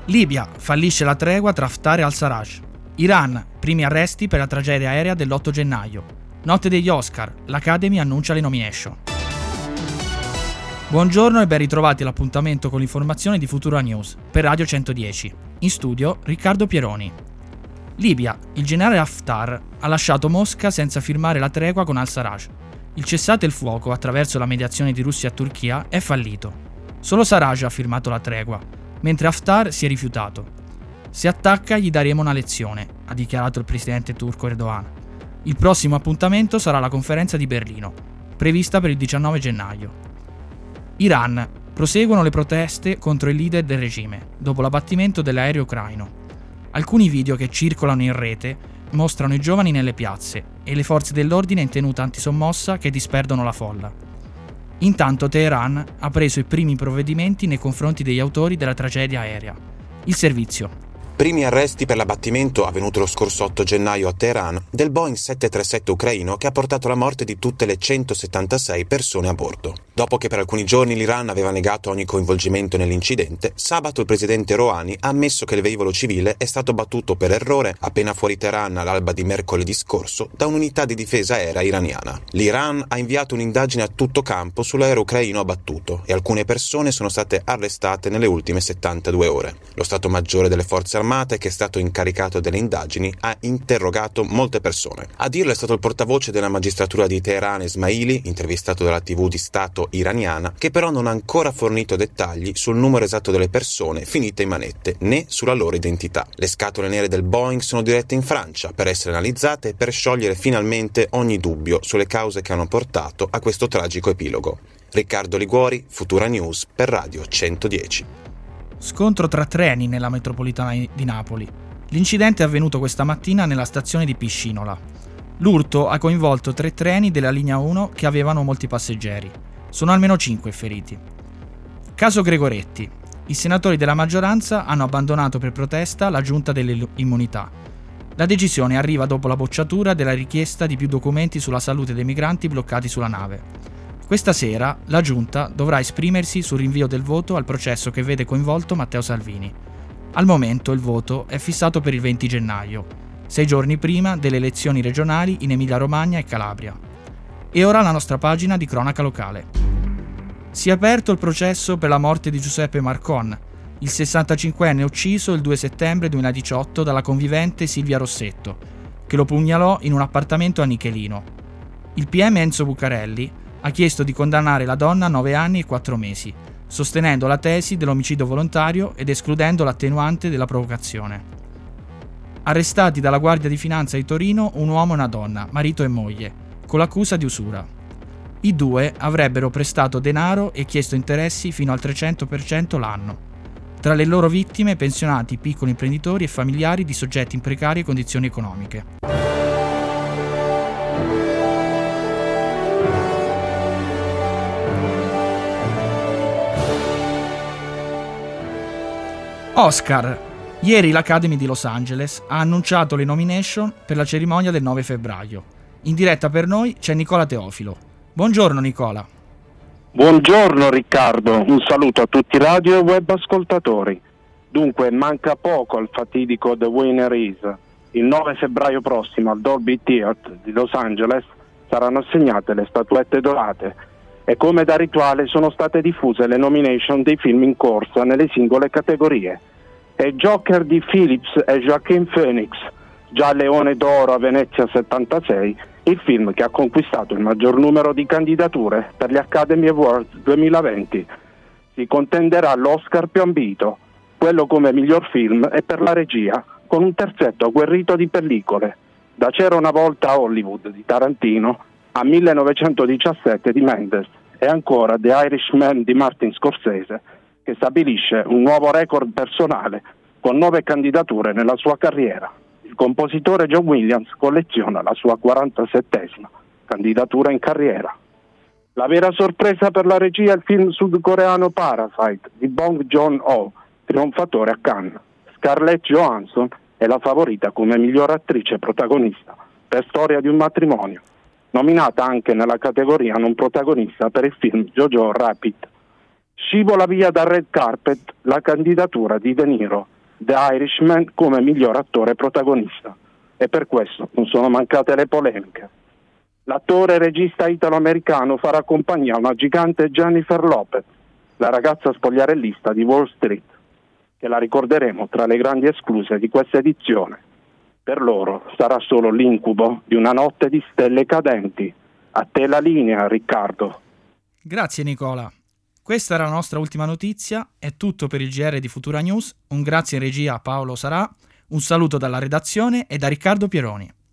Libia, fallisce la tregua tra Haftar e al-Sarraj. Iran, primi arresti per la tragedia aerea dell'8 gennaio. Notte degli Oscar, l'Academy annuncia le nomination. Buongiorno e ben ritrovati all'appuntamento con l'informazione di Futura News per Radio 110. In studio Riccardo Pieroni. Libia, il generale Haftar ha lasciato Mosca senza firmare la tregua con al-Sarraj. Il cessate il fuoco attraverso la mediazione di Russia e Turchia è fallito. Solo Sarraj ha firmato la tregua, mentre Haftar si è rifiutato. Se attacca gli daremo una lezione, ha dichiarato il presidente turco Erdogan. Il prossimo appuntamento sarà la conferenza di Berlino, prevista per il 19 gennaio. Iran, proseguono le proteste contro il leader del regime, dopo l'abbattimento dell'aereo ucraino. Alcuni video che circolano in rete mostrano i giovani nelle piazze e le forze dell'ordine in tenuta antisommossa che disperdono la folla. Intanto Teheran ha preso i primi provvedimenti nei confronti degli autori della tragedia aerea. Il servizio. Primi arresti per l'abbattimento avvenuto lo scorso 8 gennaio a Teheran del Boeing 737 ucraino che ha portato alla morte di tutte le 176 persone a bordo. Dopo che per alcuni giorni l'Iran aveva negato ogni coinvolgimento nell'incidente, sabato il presidente Rouhani ha ammesso che il velivolo civile è stato battuto per errore appena fuori Teheran all'alba di mercoledì scorso da un'unità di difesa aerea iraniana. L'Iran ha inviato un'indagine a tutto campo sull'aereo ucraino abbattuto e alcune persone sono state arrestate nelle ultime 72 ore. Lo Stato Maggiore delle Forze Armate, che è stato incaricato delle indagini, ha interrogato molte persone. A dirlo è stato il portavoce della magistratura di Teheran Esmaili, intervistato dalla TV di Stato iraniana, che però non ha ancora fornito dettagli sul numero esatto delle persone finite in manette né sulla loro identità. Le scatole nere del Boeing sono dirette in Francia per essere analizzate e per sciogliere finalmente ogni dubbio sulle cause che hanno portato a questo tragico epilogo. Riccardo Liguori, Futura News per Radio 110. Scontro tra treni nella metropolitana di Napoli. L'incidente è avvenuto questa mattina nella stazione di Piscinola. L'urto ha coinvolto 3 treni della linea 1 che avevano molti passeggeri. Sono almeno 5 feriti. Caso Gregoretti. I senatori della maggioranza hanno abbandonato per protesta la giunta delle immunità. La decisione arriva dopo la bocciatura della richiesta di più documenti sulla salute dei migranti bloccati sulla nave. Questa sera la Giunta dovrà esprimersi sul rinvio del voto al processo che vede coinvolto Matteo Salvini. Al momento il voto è fissato per il 20 gennaio, 6 giorni prima delle elezioni regionali in Emilia-Romagna e Calabria. E ora la nostra pagina di cronaca locale. Si è aperto il processo per la morte di Giuseppe Marcon, il 65enne ucciso il 2 settembre 2018 dalla convivente Silvia Rossetto, che lo pugnalò in un appartamento a Nichelino. Il PM Enzo Bucarelli ha chiesto di condannare la donna a 9 anni e 4 mesi, sostenendo la tesi dell'omicidio volontario ed escludendo l'attenuante della provocazione. Arrestati dalla Guardia di Finanza di Torino un uomo e una donna, marito e moglie, con l'accusa di usura. I 2 avrebbero prestato denaro e chiesto interessi fino al 300% l'anno. Tra le loro vittime pensionati, piccoli imprenditori e familiari di soggetti in precarie condizioni economiche. Oscar. Ieri l'Academy di Los Angeles ha annunciato le nomination per la cerimonia del 9 febbraio. In diretta per noi c'è Nicola Teofilo. Buongiorno Nicola. Buongiorno Riccardo, un saluto a tutti i radio e web ascoltatori. Dunque manca poco al fatidico The Winner Is. Il 9 febbraio prossimo al Dolby Theatre di Los Angeles saranno assegnate le statuette dorate e come da rituale sono state diffuse le nomination dei film in corsa nelle singole categorie. E Joker di Phillips e Joaquin Phoenix, già Leone d'Oro a Venezia 76, il film che ha conquistato il maggior numero di candidature per gli Academy Awards 2020. Si contenderà l'Oscar più ambito, quello come miglior film e per la regia, con un terzetto agguerrito di pellicole, da C'era una volta a Hollywood di Tarantino a 1917 di Mendes e ancora The Irishman di Martin Scorsese, che stabilisce un nuovo record personale con 9 candidature nella sua carriera. Il compositore John Williams colleziona la sua 47esima candidatura in carriera. La vera sorpresa per la regia è il film sudcoreano Parasite di Bong Joon-ho, trionfatore a Cannes. Scarlett Johansson è la favorita come miglior attrice protagonista per Storia di un matrimonio, nominata anche nella categoria non protagonista per il film Jojo Rabbit. Scivola via dal red carpet la candidatura di De Niro The Irishman come miglior attore protagonista. E per questo non sono mancate le polemiche. L'attore e regista italo-americano farà compagnia a una gigante Jennifer Lopez, la ragazza spogliarellista di Wall Street, che la ricorderemo tra le grandi escluse di questa edizione. Per loro sarà solo l'incubo di una notte di stelle cadenti. A te la linea, Riccardo. Grazie Nicola. Questa era la nostra ultima notizia, è tutto per il GR di Futura News, un grazie in regia a Paolo Sarà, un saluto dalla redazione e da Riccardo Pieroni.